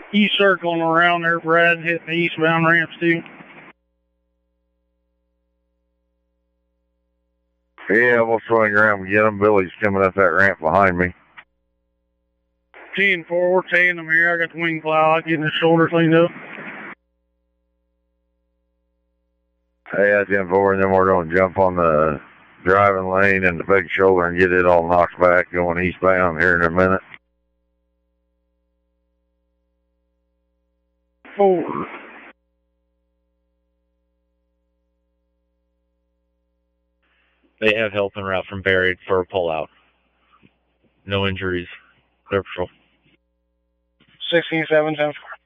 You circling around there, Brad, hitting the eastbound ramps too? Yeah, we'll swing around and get them. Billy's coming up that ramp behind me. 10-4, we're taking them here. I got the wing cloud, getting the shoulder cleaned up. Hey, that's 10-4, and then we're going to jump on the driving lane and the big shoulder and get it all knocked back going eastbound here in a minute. 4. They have help en route from Buried for a pullout. No injuries. Clear patrol. 16-7, 10-4.